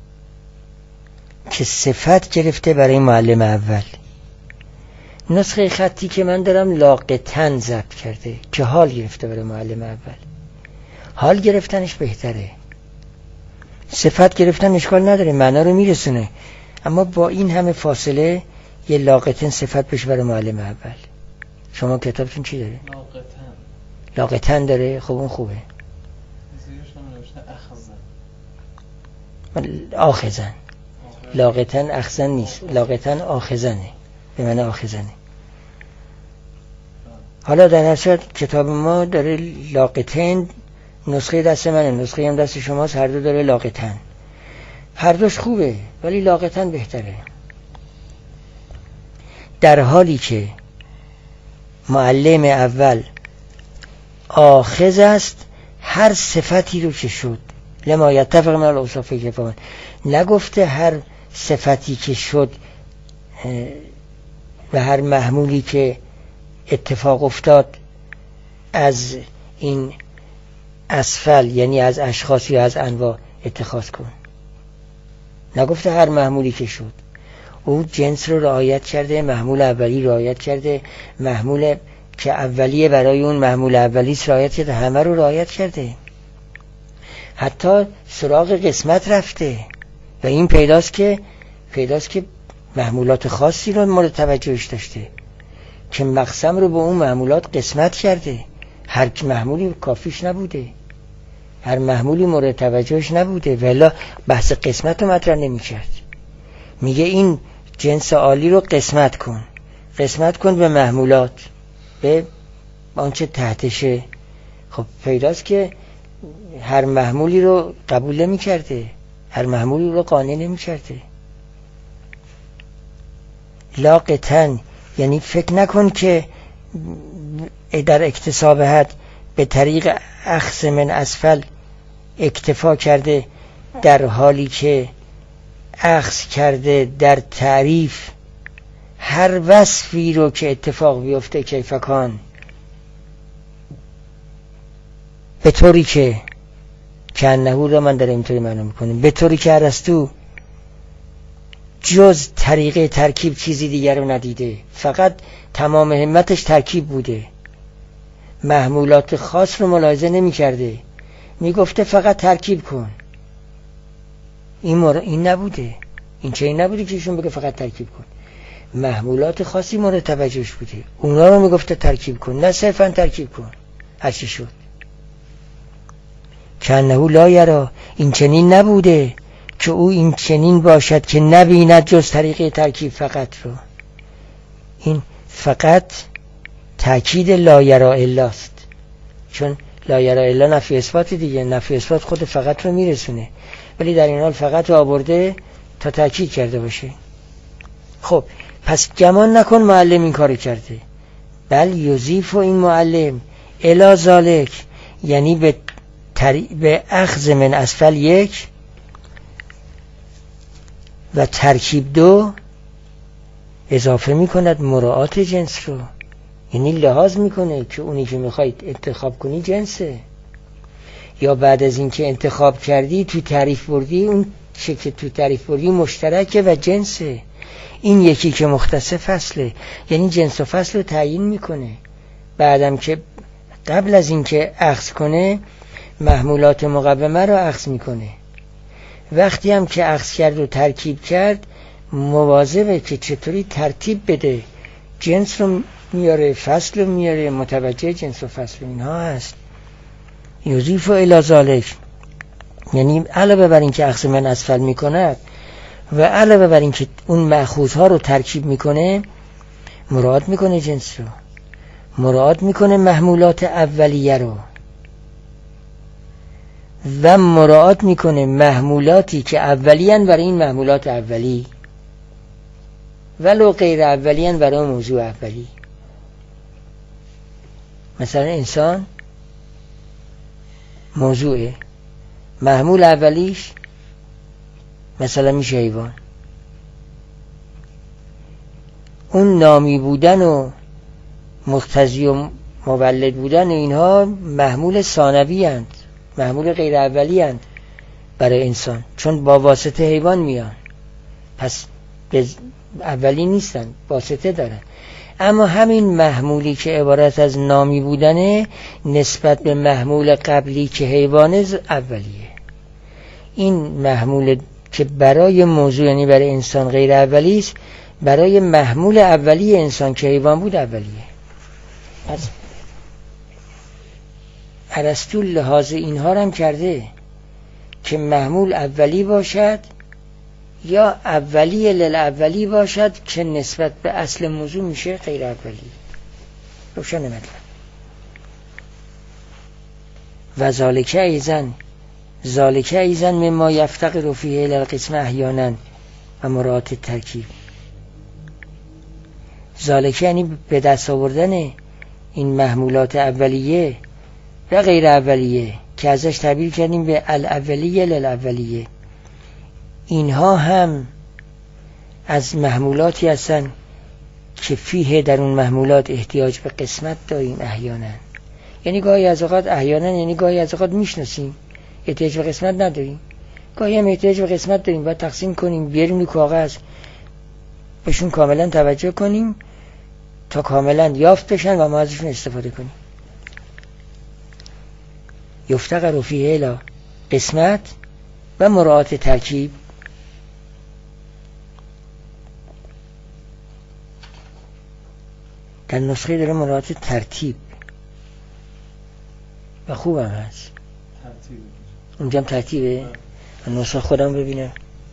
که صفت گرفته برای معلم اول. نسخه خطی که من دارم لاقتن ضبط کرده که حال گرفته برای معلم اول. حال گرفتنش بهتره، صفت گرفتن اشکال نداره، معنا رو میرسونه، اما با این همه فاصله یه لاقتن صفت بشه برای معلم اول. شما کتابتون چی داره؟ لاقتن. لاقتن داره. خب اون خوبه. زیرش هم نوشته اخزن. آخزن. لاقتن اخزن نیست، لاقتن آخزنه، به معنی آخزنه. حالا در هر صورت کتاب ما داره لاقتن، نسخه دست منه، نسخه هم دست شماست، هر دو داره لاقتن. هر دوش خوبه ولی لاقتن بهتره. در حالی که معلم اول آخذ است هر صفتی رو که شد، لما یتفق من الاوصاف کفایت، نگفته هر صفتی که شد و هر محمولی که اتفاق افتاد از این اسفل، یعنی از اشخاص یا از انواع اتخاذ کن. نگفته هر محمولی که شد. او جنس رو رعایت کرده، محمول اولی رعایت کرده، محمول که اولیه برای اون محمول اولیش رعایت کرده، همه رو رعایت کرده. حتی سراغ قسمت رفته و این پیداست که پیداست که محمولات خاصی رو مورد توجهش داشته که مقسم رو به اون محمولات قسمت کرده. هر محمولی کافیش نبوده، هر محمولی مورد توجهش نبوده، ولی بحث قسمت رو مطرح نمی کرد. میگه این جنس عالی رو قسمت کن، قسمت کن به محمولات، به آنچه تحتشه. خب پیداست که هر محمولی رو قبول نمی کرده، هر محمولی رو قانع نمی کرده. لاقتن یعنی فکر نکن که در اکتساب حد به طریق اخذ من اسفل اکتفا کرده، در حالی که اخذ کرده در تعریف هر وصفی رو که اتفاق بیفته کیفکان، به طوری که که انهو را من در اینطوری معنی میکنم، به طوری که ارسطو جز طریقه ترکیب چیزی دیگر رو ندیده، فقط تمام همتش ترکیب بوده، محمولات خاص رو ملاحظه نمی کرده، می گفته فقط ترکیب کن. این, مر... این نبوده، این چه این نبوده که ایشون بگه فقط ترکیب کن. محمولات خاصی مورد توجهش بوده، اونا رو می گفته ترکیب کن، نه صرفا ترکیب کن هرچی شد. که انهو لا یرا، این چنین نبوده که او این چنین باشد که نبیند جز طریقه ترکیب فقط رو. این فقط تأکید لا یرا الا است، چون لا یرا الا نفی اثبات دیگه، نفی اثبات خود فقط رو میرسونه، ولی در این حال فقط رو آورده تا تأکید کرده باشه. خب پس گمان نکن معلم این کاری کرده، بل یضیف این معلم الی ذالک، یعنی به تری... به اخذ من اسفل یک و ترکیب دو اضافه میکند مراعات جنس رو، یعنی لحاظ میکنه که اونی که میخواید انتخاب کنی جنسه، یا بعد از این که انتخاب کردی تو تعریف بردی اون چه که تو تعریف بردی مشترکه و جنسه، این یکی که مختص فصله، یعنی جنس و فصل رو تعیین میکنه. بعدم که قبل از این که اخذ کنه محمولات مقومه رو اخذ میکنه، وقتی هم که اخذ کرد و ترکیب کرد مواظبه که چطوری ترتیب بده، جنس رو میاره، فصل رو میاره، متوجه جنس و فصل اینها هست. یضیف الی ذالک یعنی علاوه بر این که اخذ من اسفل میکند و علاوه بر این که اون مأخوذها رو ترکیب میکنه، مراعات میکنه جنس رو، مراعات میکنه محمولات اولیه رو و مراعات میکنه محمولاتی که اولیان برای این محمولات اولی ولو غیر اولیان برای موضوع اولی. مثلا انسان موضوعه، محمول اولیش مثلا میشه حیوان، اون نامی بودن و مقتضی و مولد بودن اینها محمول ثانوی اند، محمول غیر اولی اند برای انسان، چون با واسطه حیوان میان، پس اولی نیستن، واسطه دارن. اما همین محمولی که عبارت از نامی بودنه نسبت به محمول قبلی که حیوانه اولیه. این محمول که برای موضوع یعنی برای انسان غیر اولی است برای محمول اولیه انسان که حیوان بود اولیه. از ارسطو لحاظ اینها رو هم کرده که محمول اولی باشد یا اولی للاولی باشد که نسبت به اصل موضوع میشه غیر اولی. روشن مطلب. و ذالکه ایزن ذالکه ایزن مما یفتقر فیه الی القسم احیانا و مراعات ترکیب. ذالکه یعنی به دست آوردن این محمولات اولیه و غیر اولیه که ازش تعبیر کردیم به الاولیه للاولیه. اینها هم از محمولاتی هستن که فیه در اون محمولات احتیاج به قسمت داریم احیانا. یعنی گاهی از اوقات احیانا یعنی گاهی از اوقات میشناسیم احتیاج به قسمت نداریم، گاهی هم احتیاج به قسمت داریم باید تقسیم کنیم بیاریم رو کاغذ بهشون کاملا توجه کنیم تا کاملا یافت بشن و ما ازشون استفاده کنیم. یفتقر فیه الی قسمت و مراعات ترکیب. در نسخه داره مراعات ترتیب و خوب هم هست ترتیب. اونجا هم ترتیبه. نسخه خودم ببینم.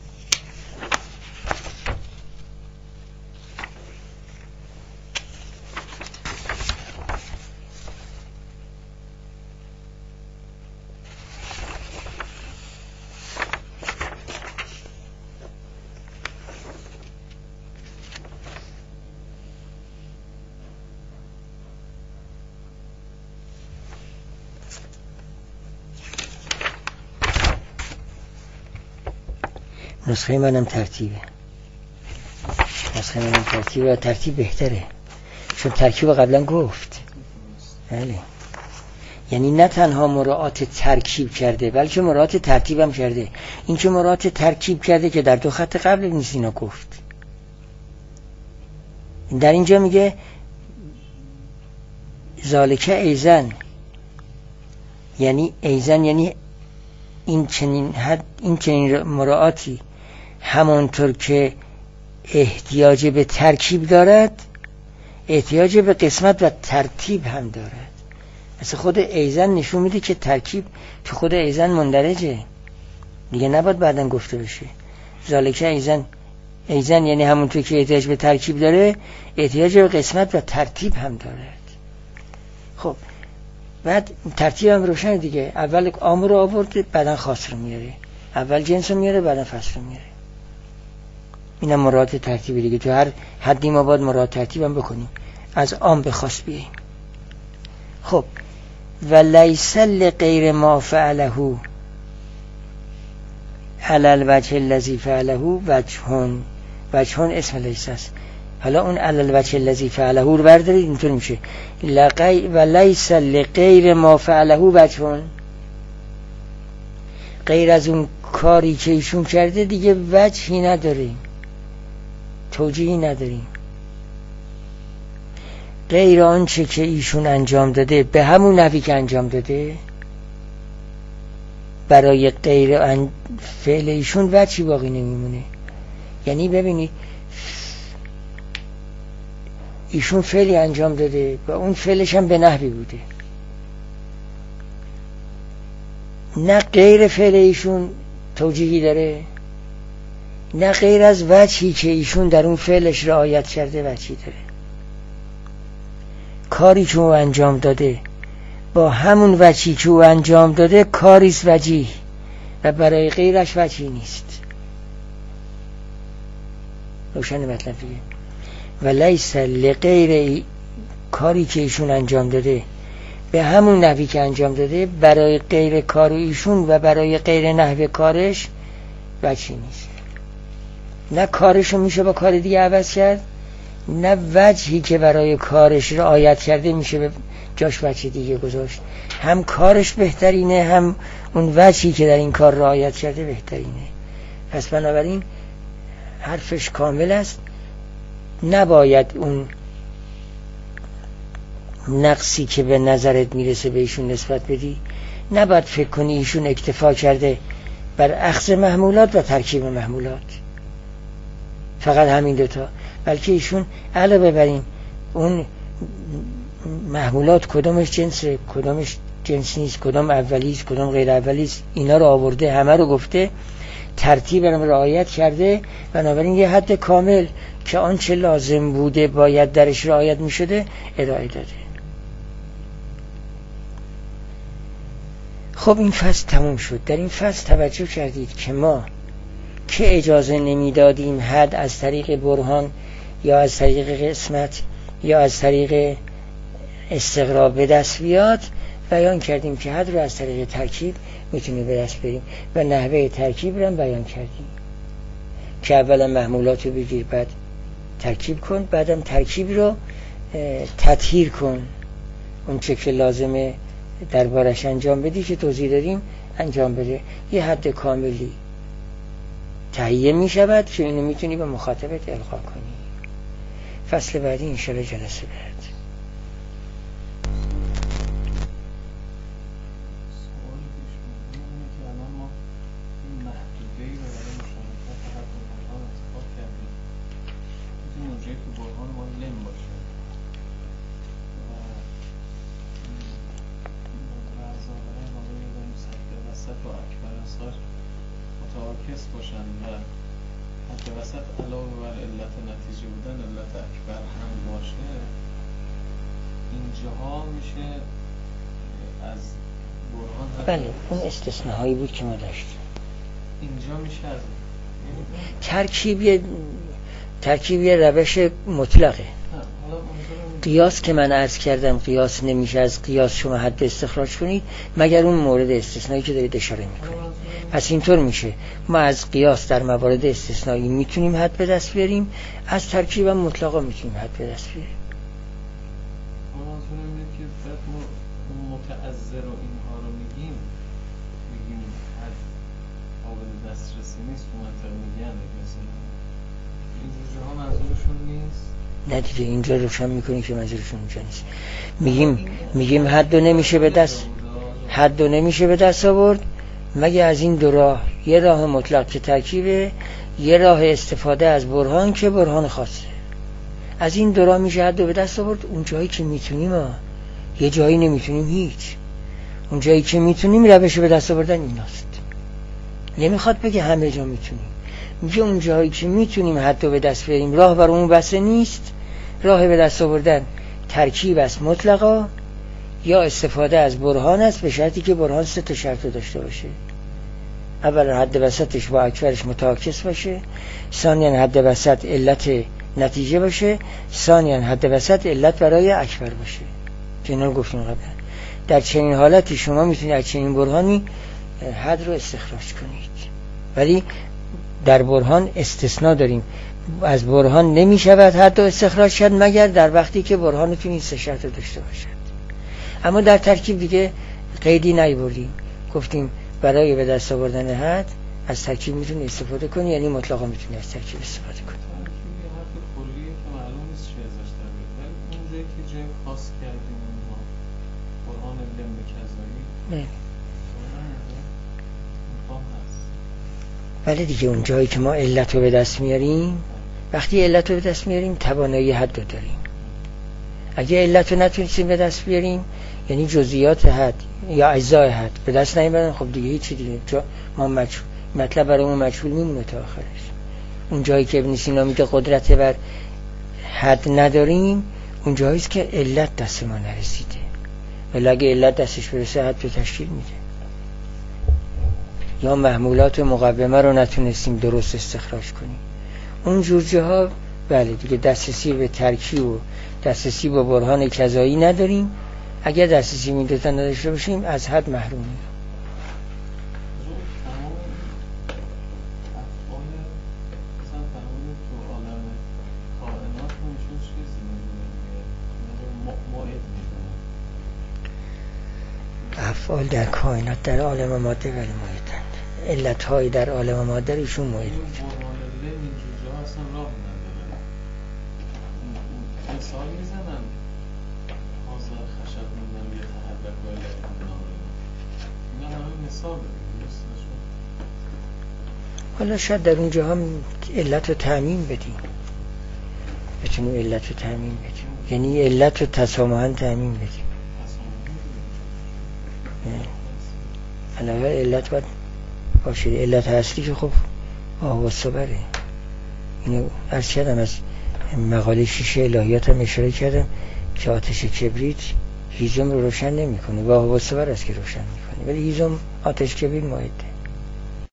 نسخه منم ترتیبه نسخه منم ترتیبه و ترتیب بهتره چون ترکیب قبلا گفت. بله یعنی نه تنها مراعات ترکیب کرده بلکه مراعات ترتیب هم کرده. این که مراعات ترکیب کرده که در دو خط قبل نیست اینا گفت. در اینجا میگه ذالکه ایزن یعنی ایزن یعنی این چنین حد این چنین مراعاتی همانطور که احتیاج به ترکیب دارد احتیاج به قسمت و ترتیب هم دارد. مثل خود ایزن نشون میده که ترکیب تو خود ایزن مندرجه دیگه نباید بعدن گفته بشه. ذالکه ایزن ایزن یعنی همونطور که احتیاج به ترکیب داره احتیاج به قسمت و ترتیب هم دارد. خب بعد ترتیب هم روشن دیگه. اول عام رو آورده بعدن خاص رو میاره، اول جنس رو میاره بعدن فصل رو میاره. اینم مراد ترتیبی دیگه. تو هر حدی ما باید مراد ترتیب هم بکنیم از عام به خاص بیاییم. خب و لیس لغیر ما فعله علی الوجه الذی فعله وجهون. وجهون اسم لیس است. حالا اون علی الوجه الذی فعله رو بردارید اینطور میشه لقی و لیس لغیر ما فعله وجهون. غیر از اون کاری که ایشون کرده دیگه وجهی نداریم، توجیهی نداریم. غیر آنچه که ایشون انجام داده به همون نحوی که انجام داده برای غیر ان... فعل ایشون وجهی باقی نمیمونه. یعنی ببینید ایشون فعلی انجام داده و اون فعلش هم به نحوی بوده، نه غیر فعل ایشون توجیهی داره نه غیر از وجهی که ایشون در اون فعلش رعایت کرده وجهی داره. کاری که او انجام داده با همون وجهی که او انجام داده کاریست وجیه و برای غیرش وجهی نیست. روشن مطلب دیگه. و لیس لغیر کاری که ایشون انجام داده به همون نحوی که انجام داده برای غیر کار ایشون و برای غیر نحو کارش وجهی نیست. نه کارشو میشه با کار دیگه عوض کرد نه وجهی که برای کارش رعایت کرده میشه به جاش وجه دیگه گذاشت. هم کارش بهترینه هم اون وجهی که در این کار رعایت کرده بهترینه. پس بنابراین حرفش کامل است. نباید اون نقصی که به نظرت میرسه به ایشون نسبت بدی. نباید فکر کنی ایشون اکتفا کرده بر اخذ محمولات و ترکیب محمولات، فقط همین دوتا. بلکه ایشون علاوه بر این اون محمولات کدامش جنسه، کدامش جنس نیست، کدام اولیست، کدام غیر اولیست، اینا رو آورده، همه رو گفته، ترتیب رو رعایت کرده. بنابراین یه حد کامل که آنچه لازم بوده باید درش رعایت می شده ارائه داده. خب این فصل تموم شد. در این فصل توجه کردید که ما که اجازه نمی دادیم حد از طریق برهان یا از طریق قسمت یا از طریق استقراب به دست بیاد، بیان کردیم که حد رو از طریق ترکیب میتونیم به دست بریم و نحوه ترکیب رو هم بیان کردیم که اولا محمولات رو بگیر، بعد ترکیب کن، بعدم ترکیب رو تطهیر کن، اون چه که لازمه دربارش انجام بدی که توضیح دادیم انجام بده. یه حد کاملی تهیه می شود که اینو میتونی به مخاطبت القا کنی. فصل بعدی انشاءالله جلسه بعد. متعاکس باشن و حتی وسط علاوه بر علت نتیجه بودن علت اکبر هم باشه، اینجاها میشه از برهان. بله اون استثناهایی بود که ما داشتیم. اینجا میشه از ترکیبی ترکیبی روش مطلقه. قیاس که من عرض کردم قیاس نمیشه از قیاس شما حد استخراج کنید مگر اون مورد استثنایی که دارید اشاره میکنید. پس اینطور میشه ما از قیاس در موارد استثنایی میتونیم حد به دست بیاریم، از ترکیب هم مطلقا میتونیم حد به دست بیاریم. منظورم اینه که بعد ما متعذر و اینها رو میگیم میگیم حد قابل دسترسی نیست و منطق میگن مثلا این جوجه ها منظورشون نیست. نه دیگه اینجا روشن میکنی که منظورشون اونجا نیست. میگیم میگیم حد نمیشه به دست حد نمیشه به دست آورد مگه از این دو راه، یه راه مطلق که ترکیبه، یه راه استفاده از برهان که برهان خاصه. از این دو راه میشه حد به دست آورد. اون جایی که میتونیم ها. یه جایی نمیتونیم هیچ. اون جایی که میتونیم روش به دست آوردن ایناست. نمیخواد بگه همه جا میتونیم، میگه اون جایی که میتونیم حد به دست بیاریم راه برامون بسه نیست، راه به دست آوردن ترکیب است مطلقا یا استفاده از برهان است، به شرطی که برهان سه تا شرط داشته باشه. اولا حد وسطش با اکبرش متعاکس باشه، ثانیا حد وسط علت نتیجه باشه، ثانیا حد وسط علت برای اکبر باشه که اینا رو گفتیم قبلا. در چنین حالتی شما میتونید از چنین برهانی حد رو استخراج کنید. ولی در برهان استثناء داریم، از برهان نمی شود حد رو استخراج شد مگر در وقتی که برهانتون این سه شرط داشته باشد. اما در ترکیب دیگه قیدی نیاوردیم، گفتیم برای به دست آوردن حد از ترکیب میتونی استفاده کنی، یعنی مطلقا میتونی از ترکیب استفاده کنی. ترکیب یه حرف کلیه که معلوم نیست چی ازش در بیاد، ولی اون جایی که جای خاص کردیم اونها برهان لم کذایی نه هست. ولی دیگه اون جایی که ما علت رو به دست میاریم، وقتی علت رو به دست میاریم توانایی حد رو داریم. اگه علت رو نتونستیم به دست بیاریم، یعنی جزئیات حد یا اجزای حد به دست نمیارن، خب دیگه هیچی دیگه چون ما مجهول، مطلب برامون مجهول میمونه تا آخرش. اون جایی که ابن سینا میگه قدرت بر حد نداریم، اون جاییست که علت دست ما نرسیده، ولی اگه علت دستش برسه حد رو تشکیل میده. یا محمولات مقومه رو نتونستیم درست استخراج کنیم، اون جور جاها بله دیگه دسترسی به ترکیب و دسترسی به برهان کذایی نداریم. اگر دسترسی می دوتا نداشته باشیم از حد محرومیم. افعال در کائنات در عالم ماده ولی موعدند، علت‌های در عالم ماده ایشون موعد می‌کنه. مثال میزنن حاضر خشب موندن یه تحرک و علت موندن اینا همه مثال حالا شاید در اونجا هم علت رو تعمیم بدیم، بتونیم علت رو تامین بدیم، یعنی علت رو تسامحاً تامین بدیم. علاوه علت باید باشه، علت اصلی که خب آب و صبره. اینو عرض کردم، از مقاله شیشه الهیات هم اشاره کردم که آتش کبریت هیزم رو روشن نمی کنه و آب و صبر است که روشن می کنه، ولی هیزم آتش کبریت مایده.